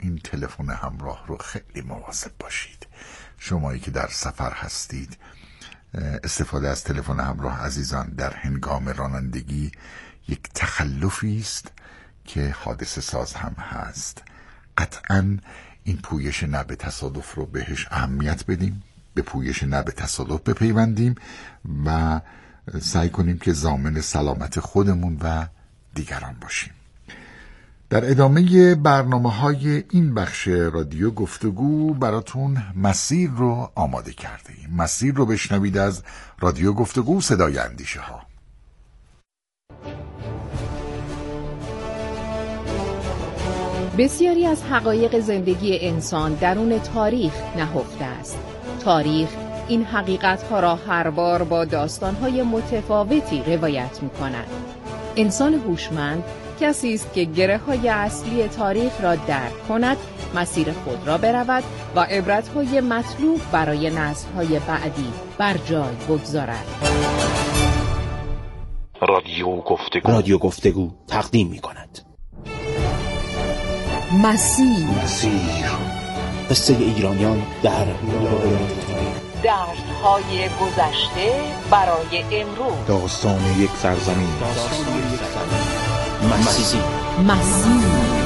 این تلفن همراه رو خیلی مواظب باشید. شمایی که در سفر هستید، استفاده از تلفن همراه عزیزان در هنگام رانندگی یک تخلفی است که حادثه ساز هم هست. قطعاً این پویش نه به تصادف رو بهش اهمیت بدیم، به پویش نه به تصادف بپیوندیم و سعی کنیم که ضامن سلامت خودمون و دیگران باشیم. در ادامه برنامه‌های این بخش رادیو گفتگو براتون مسیر رو آماده کردیم. مسیر رو بشنوید از رادیو گفتگو، صدای اندیشه ها. بسیاری از حقایق زندگی انسان درون تاریخ نهفته است. تاریخ این حقیقت‌ها را هر بار با داستان‌های متفاوتی روایت می‌کند. انسان هوشمند کسی است که گره‌های اصلی تاریخ را درک کند، مسیر خود را برود و عبرت‌های مطلوب برای نسل‌های بعدی بر جای بگذارد. رادیو گفتگو تقدیم می‌کند مسیر قصه ایرانیان در دردهای گذشته برای امروز. داستان یک سرزمین. مسیر.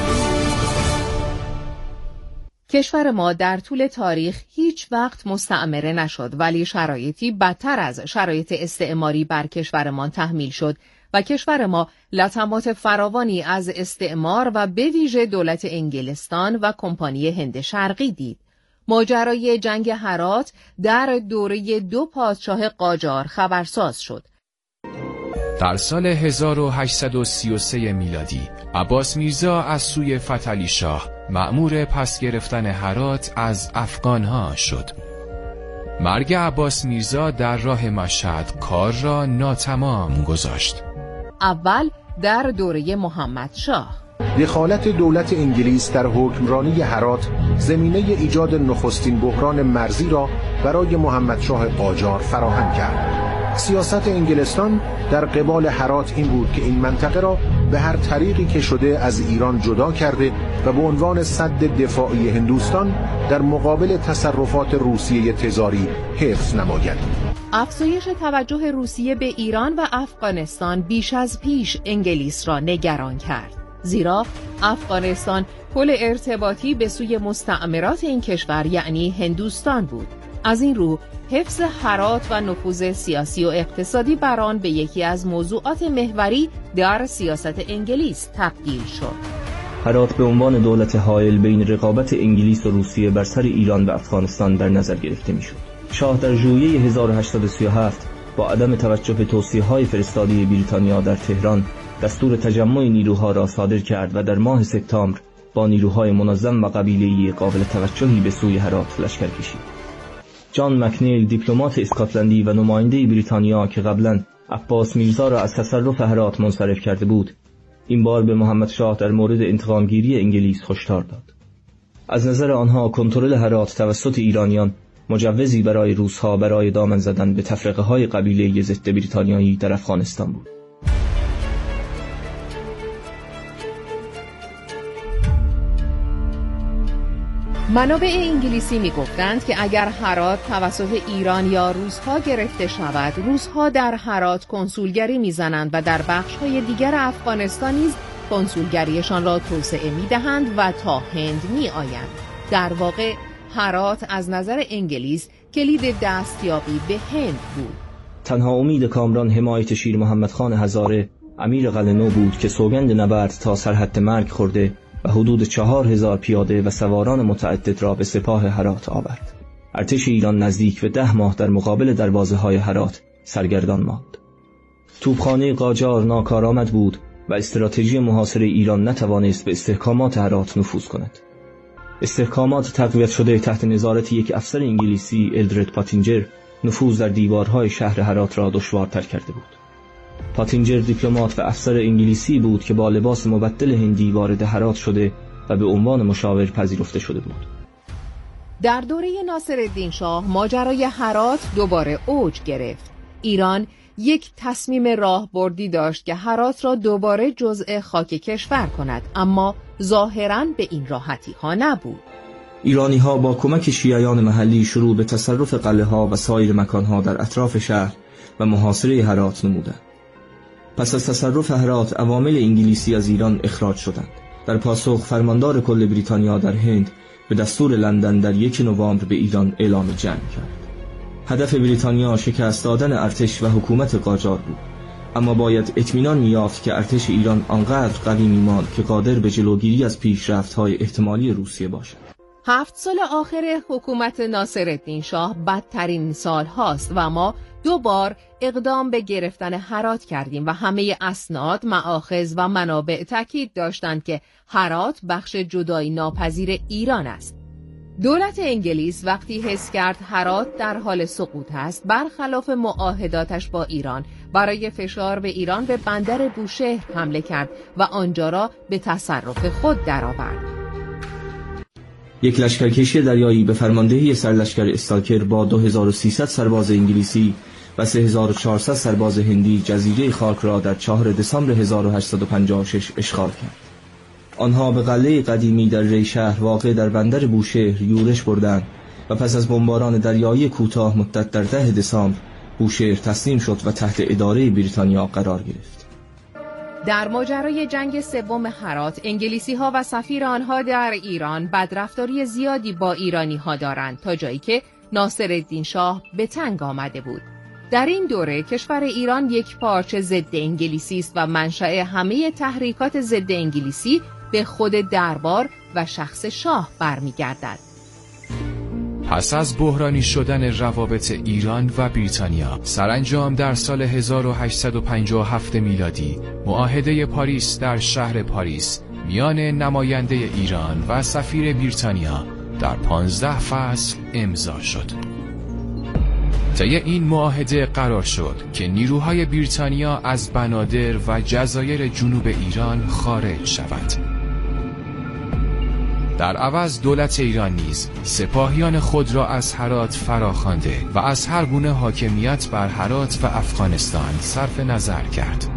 کشور ما در طول تاریخ هیچ وقت مستعمره نشد، ولی شرایطی بدتر از شرایط استعماری بر کشورمان تحمیل شد و کشور ما لطمات فراوانی از استعمار و به ویژه دولت انگلستان و کمپانی هند شرقی دید. ماجرای جنگ هرات در دوره 2 پادشاه قاجار خبرساز شد. در سال 1833 میلادی عباس میرزا از سوی فتحعلی شاه مأمور پس گرفتن هرات از افغانها شد. مرگ عباس میرزا در راه مشهد کار را ناتمام گذاشت. اول در دوره محمد شاه دخالت دولت انگلیس در حکمرانی هرات زمینه ایجاد نخستین بحران مرزی را برای محمد شاه قاجار فراهم کرد. سیاست انگلستان در قبال هرات این بود که این منطقه را به هر طریقی که شده از ایران جدا کرده و به عنوان سد دفاعی هندوستان در مقابل تصرفات روسیه تزاری حفظ نماید. افزایش توجه روسیه به ایران و افغانستان بیش از پیش انگلیس را نگران کرد، زیرا افغانستان پل ارتباطی به سوی مستعمرات این کشور یعنی هندوستان بود. از این رو حفظ هرات و نفوذ سیاسی و اقتصادی بر آن به یکی از موضوعات محوری در سیاست انگلیس تبدیل شد. هرات به عنوان دولت حائل بین رقابت انگلیس و روسیه بر سر ایران و افغانستان در نظر گرفته میشد. شاه در ژوئیه 1837 با عدم توجه به توصیه‌های فرستاده بریتانیا در تهران دستور تجمع نیروها را صادر کرد و در ماه سپتامبر با نیروهای منظم و قبیله‌ای قابل توجهی به سوی هرات لشکر کشید. جان مکنیل دیپلمات اسکاتلندی و نماینده بریتانیا که قبلا عباس میرزا را از تصرف هرات منصرف کرده بود، این بار به محمد شاه در مورد انتقامگیری انگلیس هشدار داد. از نظر آنها کنترل هرات توسط ایرانیان مجوزی برای روس‌ها برای دامن زدن به تفرقه‌های قبیله‌ای ضد بریتانیایی در افغانستان بود. منابع انگلیسی می‌گفتند که اگر هرات توسط ایران یا روس‌ها گرفته شود، روس‌ها در هرات کنسولگری می‌زنند و در بخش‌های دیگر افغانستان نیز کنسولگریشان را توسعه می‌دهند و تا هند می‌آیند. در واقع هرات از نظر انگلیس کلید دستیابی به هند بود. تنها امید کامران حمایت شیر محمد خان هزاره امیر قلعه‌نو بود که سوگند نبرد تا سرحد مرگ خورده و حدود 4000 پیاده و سواران متعدد را به سپاه هرات آورد. ارتش ایران نزدیک به 10 ماه در مقابل دروازه‌های هرات سرگردان ماند. توپخانه قاجار ناکارآمد بود و استراتژی محاصره ایران نتوانست به استحکامات هرات نفوذ کند. استحکامات تقویت شده تحت نظارت یک افسر انگلیسی الدرد پاتینجر نفوذ در دیوارهای شهر هرات را دشوارتر کرده بود. پاتینجر دیپلمات و افسر انگلیسی بود که با لباس مبدل هندی وارد هرات شده و به عنوان مشاور پذیرفته شده بود. در دوره ناصرالدین شاه ماجرای هرات دوباره اوج گرفت. ایران یک تصمیم راهبردی داشت که هرات را دوباره جزء خاک کشور کند، اما ظاهراً به این راحتی ها نبود. ایرانی ها با کمک شیعیان محلی شروع به تصرف قلعه ها و سایر مکان ها در اطراف شهر و محاصره هرات نمودند. پس از تصرف هرات، عوامل انگلیسی از ایران اخراج شدند. در پاسخ، فرماندار کل بریتانیا در هند به دستور لندن در 1 نوامبر به ایران اعلام جنگ کرد. هدف بریتانیا شکست دادن ارتش و حکومت قاجار بود، اما باید اطمینان می‌یافت که ارتش ایران آنقدر قوی می‌ماند که قادر به جلوگیری از پیشرفت‌های احتمالی روسیه باشد. 7 سال آخر حکومت ناصرالدین شاه بدترین سال هاست و ما 2 بار اقدام به گرفتن هرات کردیم و همه اسناد، مآخذ و منابع تاکید داشتند که هرات بخش جدایی ناپذیر ایران است. دولت انگلیس وقتی حس کرد هرات در حال سقوط است، برخلاف معاهداتش با ایران، برای فشار به ایران به بندر بوشهر حمله کرد و آنجا را به تصرف خود درآورد. یک لشکرکشی دریایی به فرماندهی سرلشکر استاکر با 2300 سرباز انگلیسی و 3400 سرباز هندی جزیره خاک را در 4 دسامبر 1856 اشغال کرد. آنها به قلعه قدیمی در ری شهر واقع در بندر بوشهر یورش بردند و پس از بمباران دریایی کوتاه مدت در 10 دسامبر بوشهر تسلیم شد و تحت اداره بریتانیا قرار گرفت. در ماجرای جنگ سوم هرات، انگلیسی ها و سفیر آنها در ایران بدرفتاری زیادی با ایرانی ها دارند، تا جایی که ناصرالدین شاه به تنگ آمده بود. در این دوره کشور ایران یک پارچه ضد انگلیسی است و منشأ همه تحریکات ضد انگلیسی به خود دربار و شخص شاه برمیگردد. پس از بحرانی شدن روابط ایران و بریتانیا، سرانجام در سال 1857 میلادی معاهده پاریس در شهر پاریس میان نماینده ایران و سفیر بریتانیا در 15 فصل امضا شد. طی این معاهده قرار شد که نیروهای بریتانیا از بنادر و جزایر جنوب ایران خارج شود. در عوض دولت ایران نیز سپاهیان خود را از هرات فراخوانده و از هر گونه حاکمیت بر هرات و افغانستان صرف نظر کرد.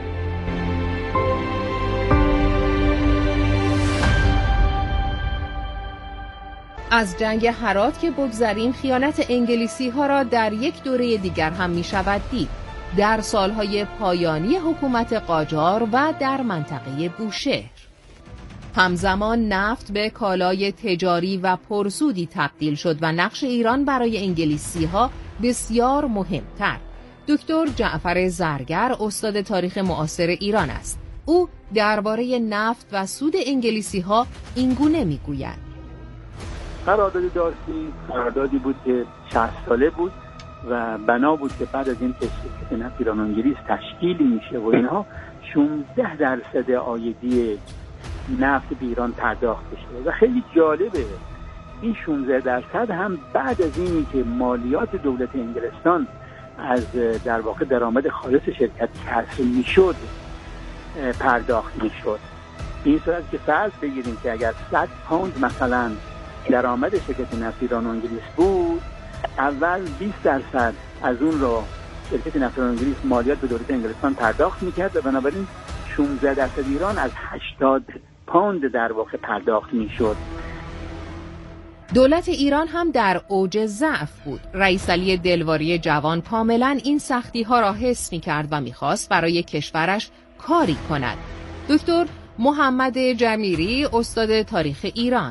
از جنگ هرات که بگذریم، خیانت انگلیسی ها را در یک دوره دیگر هم می شود دید. در سالهای پایانی حکومت قاجار و در منطقه بوشهر. همزمان نفت به کالای تجاری و پرسودی تبدیل شد و نقش ایران برای انگلیسی ها بسیار مهمتر. دکتر جعفر زرگر استاد تاریخ معاصر ایران است. او درباره نفت و سود انگلیسی ها اینگونه می گوید: قراردادی داشتیم، قراردادی بود که 60 ساله بود و بنا بود که بعد از این که نفت ایران و انگلیس تشکیلی میشه و اینها 16% عایدی نفت به ایران پرداخت بشه و خیلی جالبه این 16% هم بعد از اینی که مالیات دولت انگلستان از در واقع درآمد خالص شرکت کسر میشد پرداخت میشد. به این صورت که فرض بگیریم که اگر 100 پوند مثلا درآمد شرکت نفت ایران و انگلیس بود، اول 20% از اون رو شرکت نفت ایران و انگلیس مالیات به دولت انگلستان پرداخت میکرد و بنابراین 16% ایران از 80 پوند در واقع پرداخت میشد. دولت ایران هم در اوج ضعف بود. رئیس علی دلواری جوان کاملا این سختی ها را حس میکرد و میخواست برای کشورش کاری کند. دکتر محمد جمیری استاد تاریخ ایران: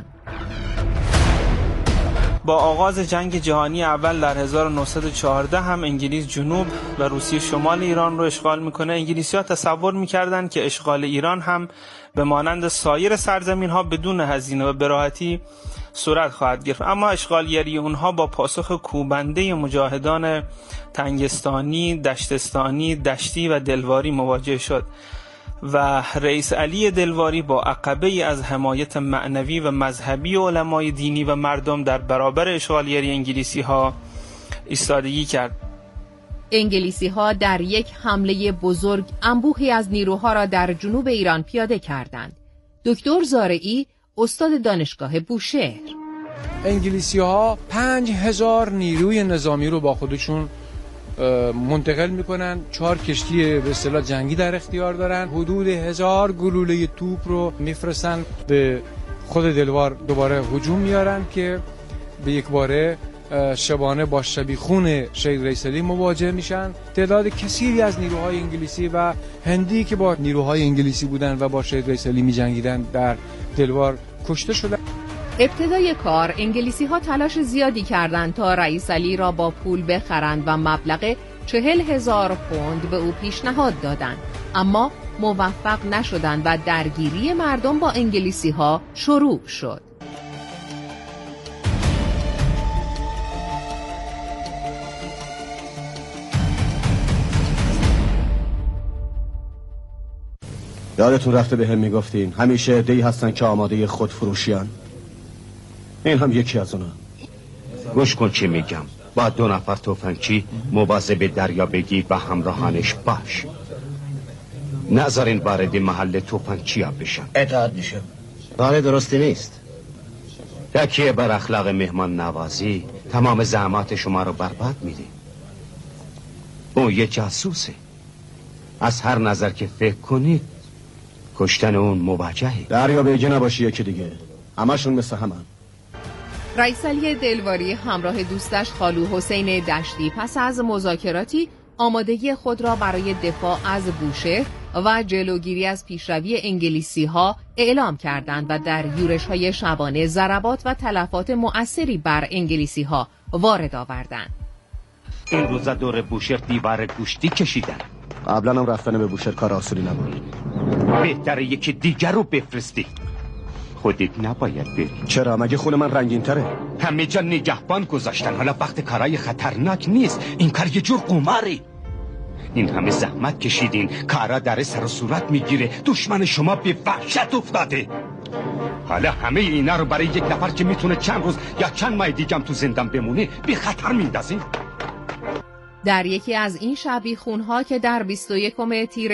با آغاز جنگ جهانی اول در 1914 هم انگلیس جنوب و روسیه شمال ایران رو اشغال میکنه. انگلیسی‌ها تصور میکردن که اشغال ایران هم به مانند سایر سرزمین ها بدون هزینه و به راحتی صورت خواهد گرفت، اما اشغالگری اونها با پاسخ کوبنده مجاهدان تنگستانی، دشتستانی، دشتی و دلواری مواجه شد و رئیس علی دلواری با عقبه از حمایت معنوی و مذهبی علمای دینی و مردم در برابر اشغالگری انگلیسی ها ایستادگی کرد. انگلیسی ها در یک حمله بزرگ انبوهی از نیروها را در جنوب ایران پیاده کردند. دکتر زارعی استاد دانشگاه منتقل میکنن. 4 کشتی به اصطلاح جنگی در اختیار دارن. حدود 1000 گلوله توپ رو میفرستن به خود دلوار، دوباره هجوم میارن که به یک باره شبانه با شبیخون شهید رییسعلی مواجه میشن. تعداد کثیری از نیروهای انگلیسی و هندی که با نیروهای انگلیسی بودن و با شهید رییسعلی میجنگیدن در دلوار کشته شدن. ابتدای کار انگلیسی ها تلاش زیادی کردند تا رییسعلی را با پول بخرند و مبلغ 40,000 پوند به او پیشنهاد دادند، اما موفق نشدند و درگیری مردم با انگلیسی ها شروع شد. یادتون رفته به هم میگفتین همیشه عده‌ای هستن که آماده خودفروشیان. این هم یکی از اونا. گوش کن چی میگم. با 2 نفر تفنگچی مواظب دریا بگی و همراهانش باش. نذارین وارد محل تفنگچی ها بشن. اطاعت میشم. راه درستی نیست. تکیه بر اخلاق مهمان نوازی تمام زحمات شما رو برباد میده. اون یه جاسوسه. از هر نظر که فکر کنید کشتن اون مواجهه. دریا بیگه نباشی یکی دیگه. همشون مثل همن. رییسعلی دلواری همراه دوستش خالو حسین دشتی پس از مذاکراتی آمادگی خود را برای دفاع از بوشهر و جلوگیری از پیشروی انگلیسی ها اعلام کردند و در یورش های شبانه ضربات و تلفات مؤثری بر انگلیسی ها وارد آوردند. این روزا دور بوشهر دیوار گوشتی کشیدن. قبلا هم رفتن به بوشهر کار آسونی نبود. بهتره یکی دیگر رو بفرستی. خودت نباید بری. چرا؟ مگه خون من رنگین تره؟ همه جا نگهبان گذاشتن. حالا وقت کارای خطرناک نیست. این کار یه جور قماره. این همه زحمت کشیدین، کارا در سر و صورت میگیره. دشمن شما به وحشت افتاده. حالا همه اینا رو برای یک نفر که میتونه چند روز یا چند ماه دیگه تو زندان بمونه به خطر میندازین. در یکی از این شبیخون‌ها که در 21 تیر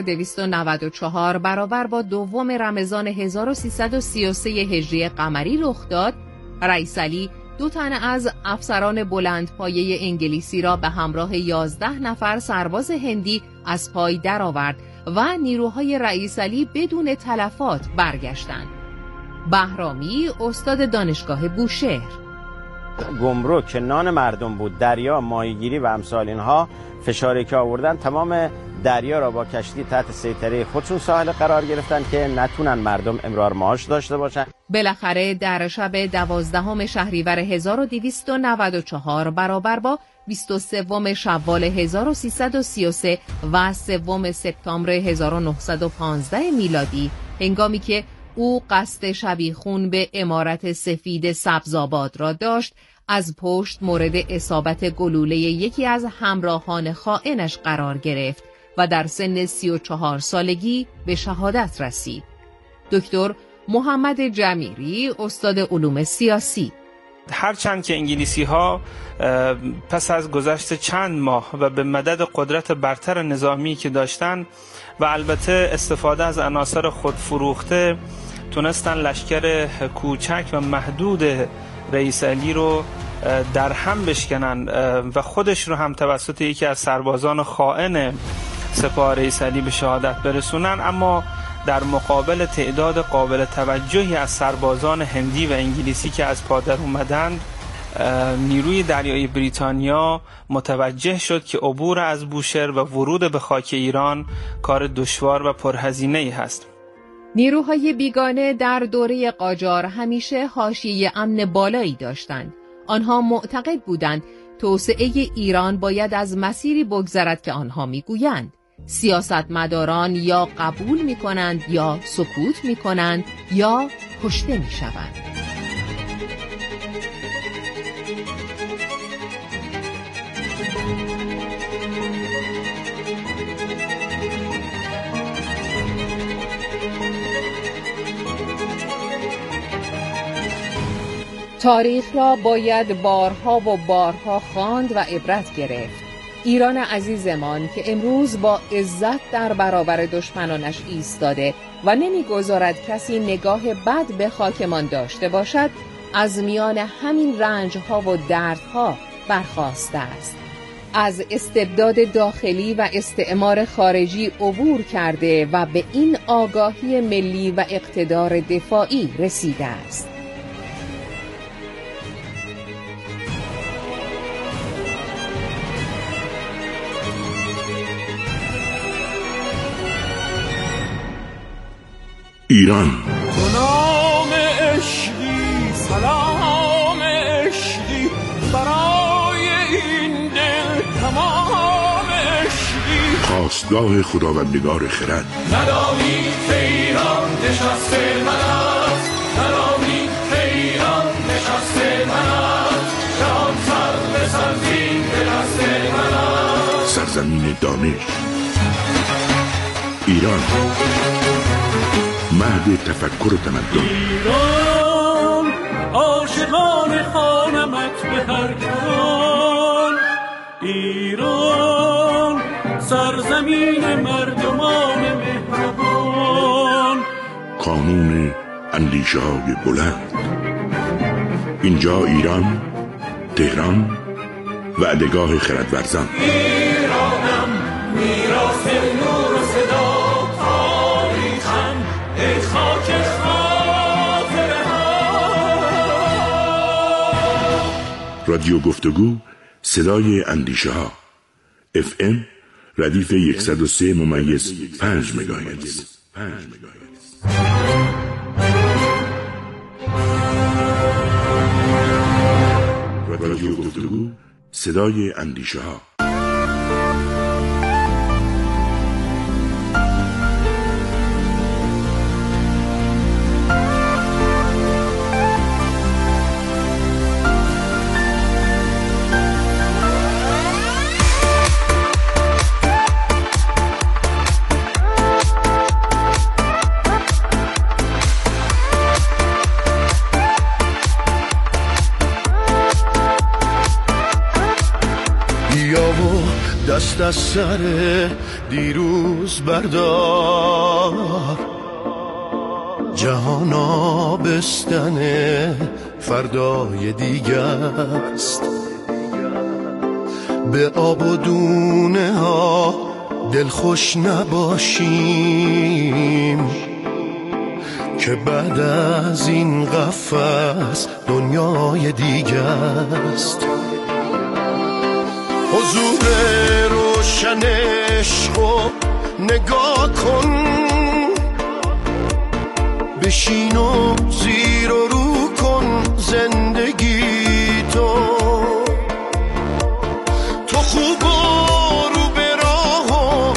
1294 برابر با 2 رمضان 1333 هجری قمری رخ داد، رییسعلی 2 تن از افسران بلندپایه انگلیسی را به همراه 11 نفر سرباز هندی از پای درآورد و نیروهای رییسعلی بدون تلفات برگشتند. بهرامی استاد دانشگاه بوشهر: گمرک که نان مردم بود، دریا، ماهیگیری و امثال اینها، فشاری که آوردن تمام دریا را با کشتی تحت سیطره خودشون ساحل قرار گرفتن که نتونن مردم امرار معاش داشته باشن. بالاخره در شب 12 شهریور 1294 برابر با 23 شوال 1333 و 3 سپتامبر 1915 میلادی، هنگامی که او قصد شبیخون به عمارت سفید سبزآباد را داشت، از پشت مورد اصابت گلوله یکی از همراهان خائنش قرار گرفت و در سن 34 سالگی به شهادت رسید. دکتر محمد جمیری استاد علوم سیاسی: هرچند که انگلیسی ها پس از گذشت چند ماه و به مدد قدرت برتر نظامی که داشتن و البته استفاده از عناصر خودفروخته تونستن لشکر کوچک و محدود رییسعلی رو در هم بشکنن و خودش رو هم توسط یکی از سربازان خائن سپاه رییسعلی به شهادت برسونن، اما در مقابل تعداد قابل توجهی از سربازان هندی و انگلیسی که از پا در اومدند، نیروی دریایی بریتانیا متوجه شد که عبور از بوشهر و ورود به خاک ایران کار دشوار و پرهزینه‌ای هست. نیروهای بیگانه در دوره قاجار همیشه حاشیه امن بالایی داشتند. آنها معتقد بودند توسعه ایران باید از مسیری بگذرد که آنها میگویند. سیاستمداران یا قبول میکنند یا سکوت میکنند یا کشته میشوند. تاریخ را باید بارها و بارها خواند و عبرت گرفت. ایران عزیزمان که امروز با عزت در برابر دشمنانش ایستاده و نمیگذارد کسی نگاه بد به خاکمان داشته باشد، از میان همین رنجها و دردها برخاسته است. از استبداد داخلی و استعمار خارجی عبور کرده و به این آگاهی ملی و اقتدار دفاعی رسیده است. ایران نام عشقی، سلام عشقی، برای این دل تمام عشقی. خواستگاه خداوندگار خرد. ندانی که ایران نشسته من است، ندانی که ایران نشسته من است، جهان سر به سرزین به دست من است. سرزمین دانش ایران، مهد تفکر و تمدن. ایران عاشقان خانمت به هر کران، ایران سرزمین مردمان مهربان. کانون اندیشه های بلند. اینجا ایران، تهران، وعدگاه خردورزان. ایرانم میراث نور و صدا، تاریخم ای خاک خاطره ها. رادیو گفتگو، صدای اندیشه ها. FM ردیف 103.5 مگاهرتز. رادیو گفتگو، صدای اندیشه ها. دست از سر دیروز بردار، جهان آبستن فردای دیگه است. به آب و دونه ها دلخوش نباشیم که بعد از این قفس دنیای دیگه است. حضور روشن عشقو نگاه کن، بشین و زیر و رو کن زندگی تو خوب و رو به راه و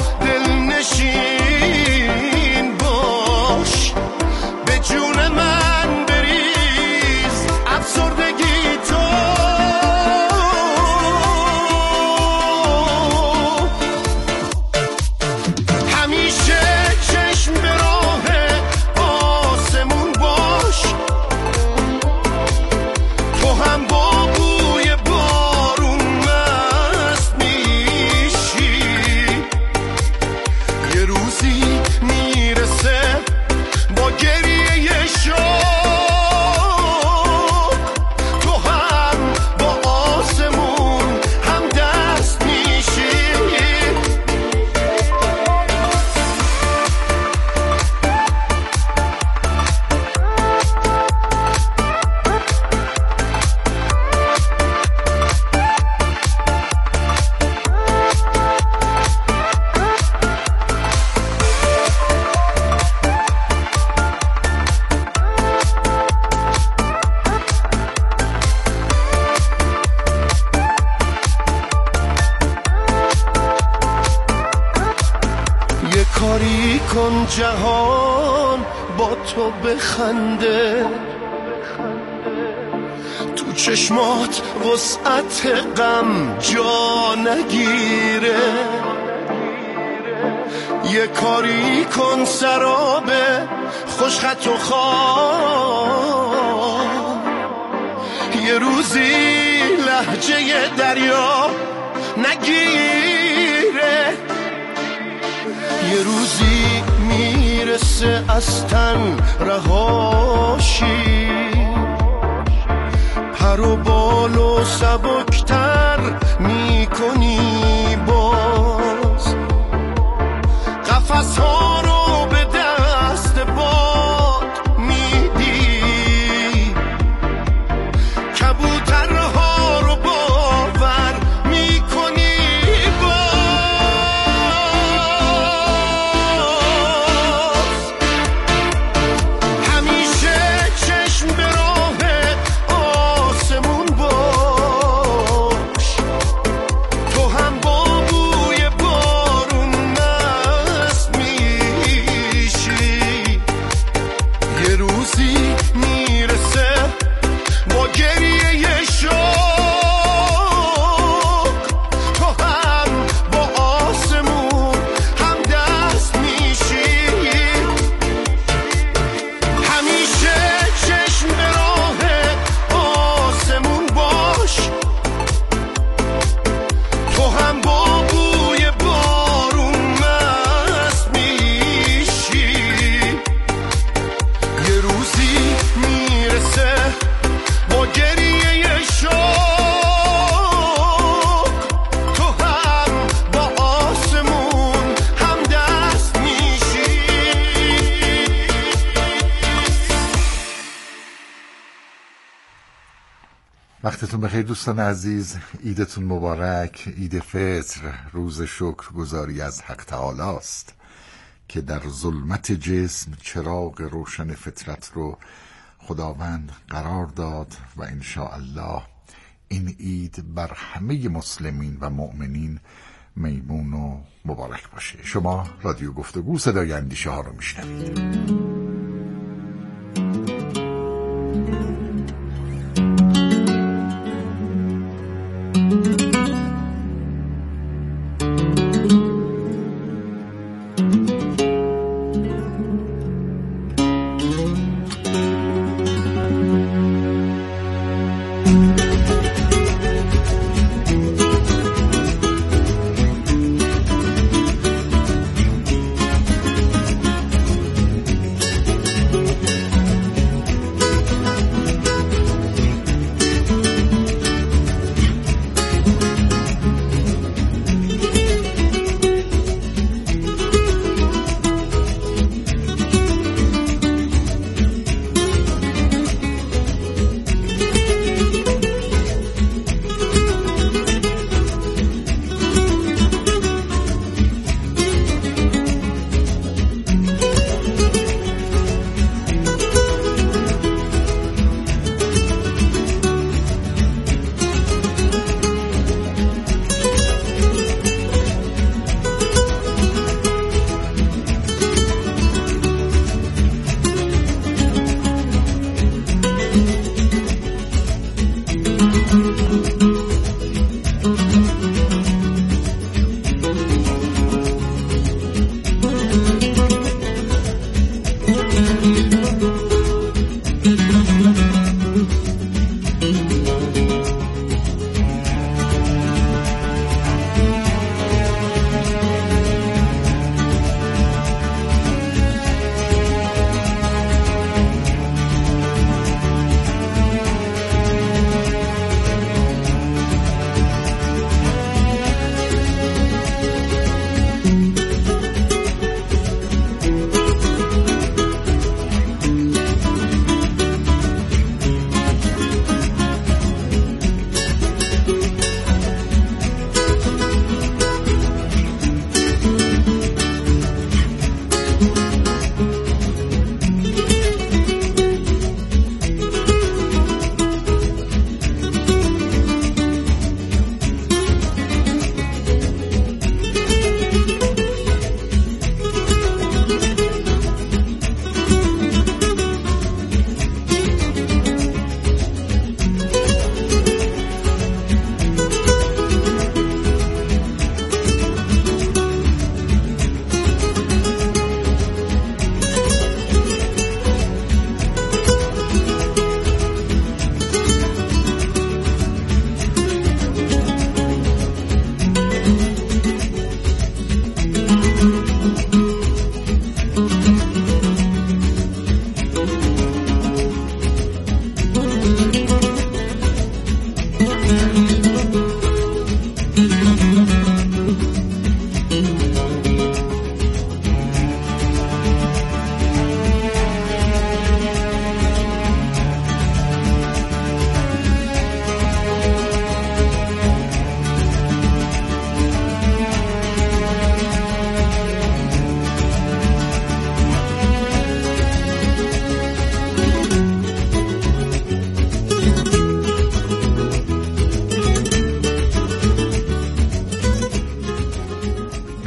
دلنشین باش، به جون من بریز افسردگی تو. کاری کن جهان با تو بخنده، تو چشمات وسعت غم جا نگیره. یه کاری کن سراب خوشخط و خواه، یه روزی لهجه دریا نگیره. یه روزی میرسه از تن رهاشی، پر و بال سرحال و سبکتر میکنی باز قفس ها رو به دست باد میدی کبوترها رو باور میکنی باز همیشه چشم به راه آسمون باش تو هم با بوی بارون مست میشی یه روزی میرسه با گریه شوق تو هم با آسمون هم دست میشی همیشه چشم به راه آسمون باش تو هم با بوی بارون مست میشی یه روزی میرسه با گریه شوق تو هم با آسمون هم دست میشی وقتتون بخیر دوستان عزیز، عیدتون مبارک. عید فطر روز شکرگزاری از حق تعالی است که در ظلمت جسم چراغ روشن فطرت رو خداوند قرار داد و انشاءالله این عید بر همه مسلمین و مؤمنین میمون و مبارک باشه. شما رادیو گفتگو صدای اندیشه ها رو میشنوید.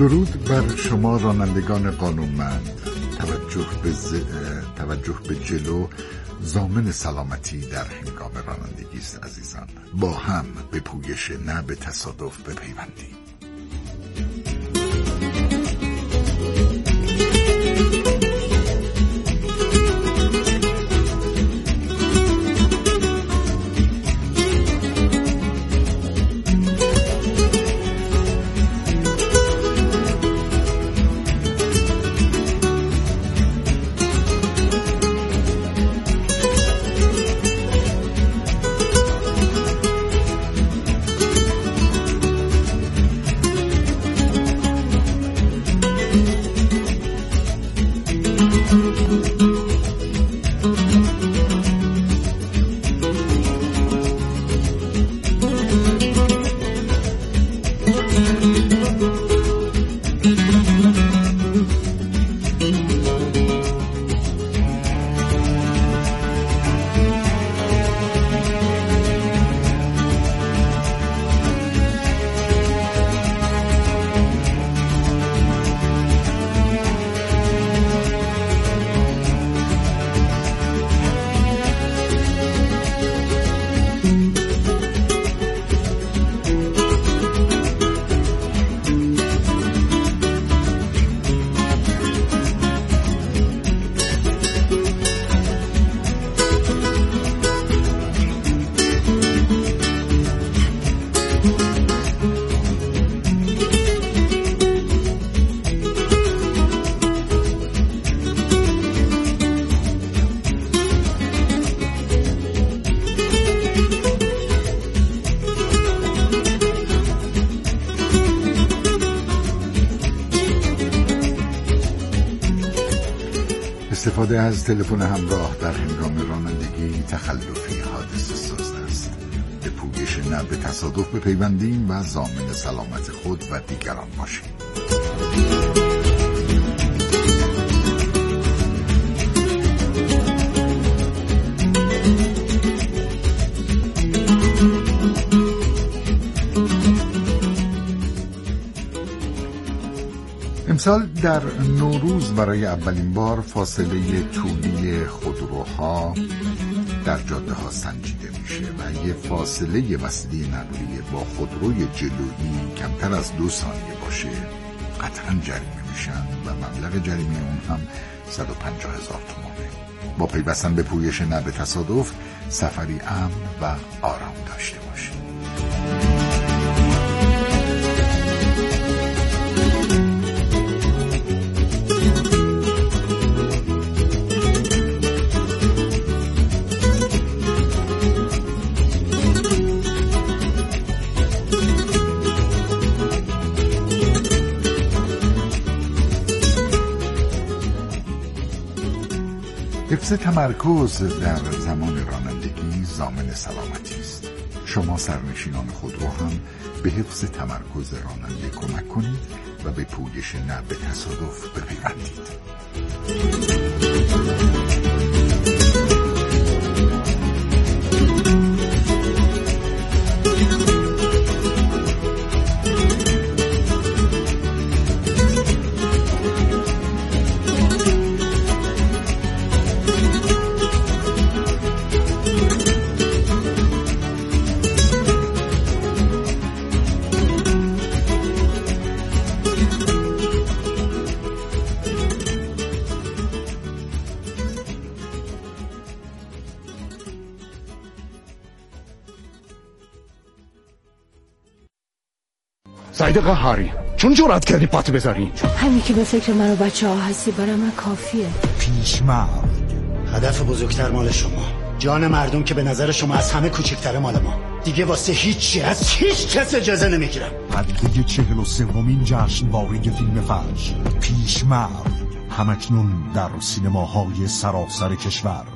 درود بر شما رانندگان قانونمند. توجه به جلو ضامن سلامتی در هنگام رانندگی است عزیزان. با هم به پویش نه به تصادف بپیوندیم. استفاده از تلفن همراه در هنگام رانندگی تخلفی حادثه ساز است. به پویش نه به تصادف بپیوندیم و ضامن سلامت خود و دیگران باشیم. امسال در نوروز برای اولین بار فاصله طولی خودروها در جاده ها سنجیده میشه و یه فاصله وسیله نقلیه با خودروی جلویی کمتر از 2 ثانیه باشه قطعا جریمه میشن و مبلغ جریمه اون هم 150,000 تومانه. با پیوستن به پویش نه به تصادف سفری امن و آرام داشته باشیم. حفظ تمرکز در زمان رانندگی ضامن سلامتی است. شما سرنشینان خودرو هم به حفظ تمرکز راننده کمک کنید و به پویش نه به تصادف بپیوندید. سعید قهاری چون جرأت کردی پات بذاری؟ همین که به فکر من و بچه ها هستی برای من کافیه. پیشمرد هدف بزرگتر مال شما، جان مردم که به نظر شما از همه کوچکتره مال ما. دیگه واسه هیچی از هیچ کس اجازه نمیگیرم. پدیده 43مین جشنواره فیلم فجر پیشمرد همکنون در سینماهای سراسر کشور.